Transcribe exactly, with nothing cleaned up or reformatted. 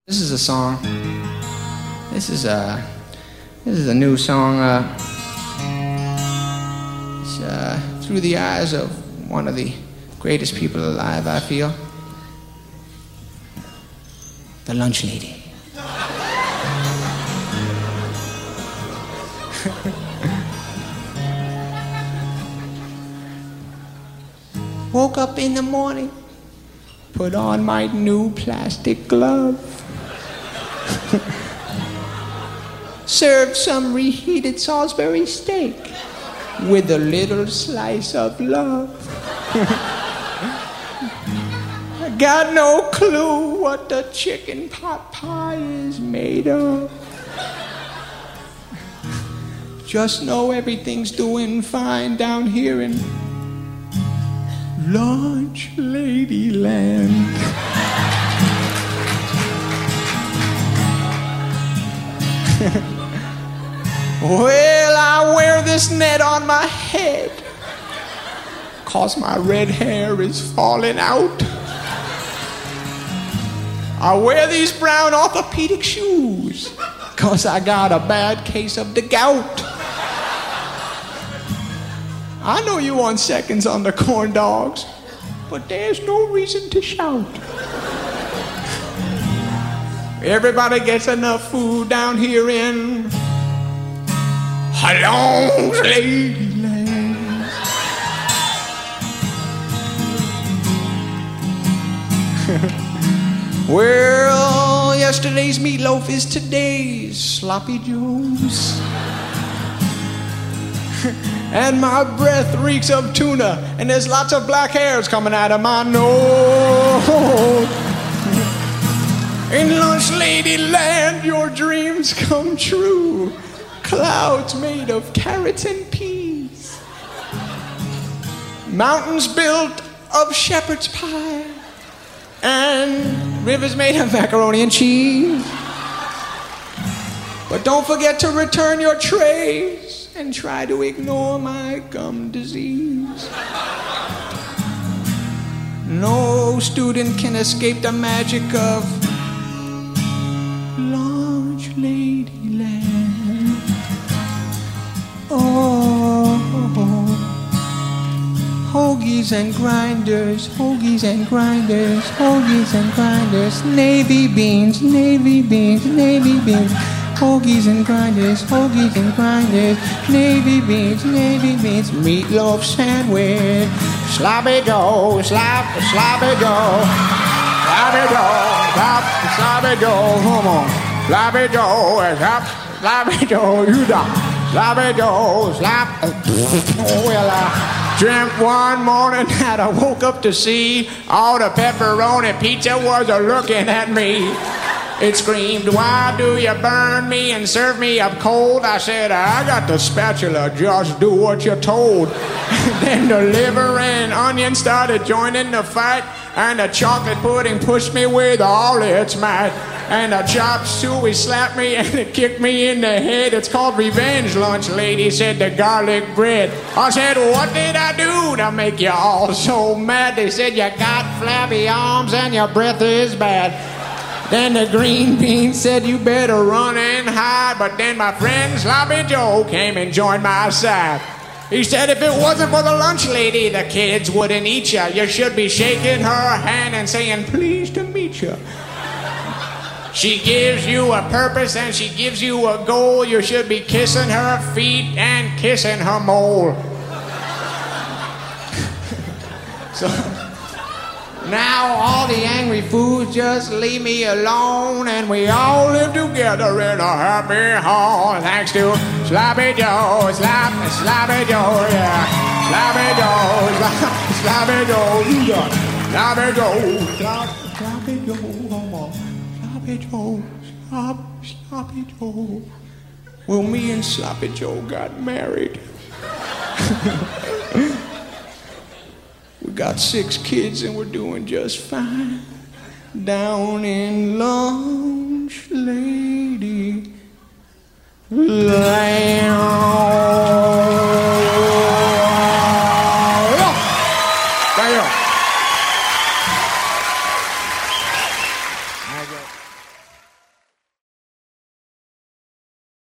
This is a song. This is a this is a new song. Uh, it's uh, through the eyes of one of the greatest people alive, I feel. The lunch lady. Woke up in the morning, put on my new plastic glove. Served some reheated Salisbury steak with a little slice of love. I got no clue what the chicken pot pie is made of. Just know everything's doing fine down here in Lunch Lady Land. Well, I wear this net on my head 'cause my red hair is falling out. I wear these brown orthopedic shoes 'cause I got a bad case of the gout. I know you want seconds on the corn dogs, but there's no reason to shout. Everybody gets enough food down here in Lunch Lady Land. Well, yesterday's meatloaf is today's sloppy joes. And my breath reeks of tuna, and there's lots of black hairs coming out of my nose. In Lunch Lady Land, your dreams come true. Clouds made of carrots and peas. Mountains built of shepherd's pie. And rivers made of macaroni and cheese. But don't forget to return your trays and try to ignore my gum disease. No student can escape the magic of Lunch Lady Land. Oh, hoagies and grinders, hoagies and grinders, hoagies and grinders, navy beans, navy beans, navy beans. Hoagies and grinders, hoagies and grinders, navy beans, navy beans, meatloaf sandwich, sloppy dough, slop, sloppy dough, sloppy dough, slop, sloppy dough, come on, sloppy dough, slop, sloppy dough, you know, sloppy dough, slop. Oh well, I dreamt one morning that I woke up to see all the pepperoni pizza was a looking at me. It screamed, why do you burn me and serve me up cold? I said, I got the spatula, just do what you're told. Then the liver and onion started joining the fight, and the chocolate pudding pushed me with all its might. And the chop suey slapped me and it kicked me in the head. It's called revenge, Lunch Lady, said the garlic bread. I said, what did I do to make you all so mad? They said, you got flabby arms and your breath is bad. Then the green bean said, you better run and hide. But then my friend Sloppy Joe came and joined my side. He said, if it wasn't for the lunch lady, the kids wouldn't eat you. You should be shaking her hand and saying, pleased to meet you. She gives you a purpose and she gives you a goal. You should be kissing her feet and kissing her mole. So now all the angry fools just leave me alone, and we all live together in a happy home. Thanks to Sloppy Joe, Slop, Sloppy Joe, yeah. Sloppy Joe, Slop, Sloppy Joe, you got Sloppy Joe, Slop, Sloppy Joe, come on. Sloppy Joe, Slop, Sloppy Joe. Well, me and Sloppy Joe got married. We got six kids and we're doing just fine down in Lunch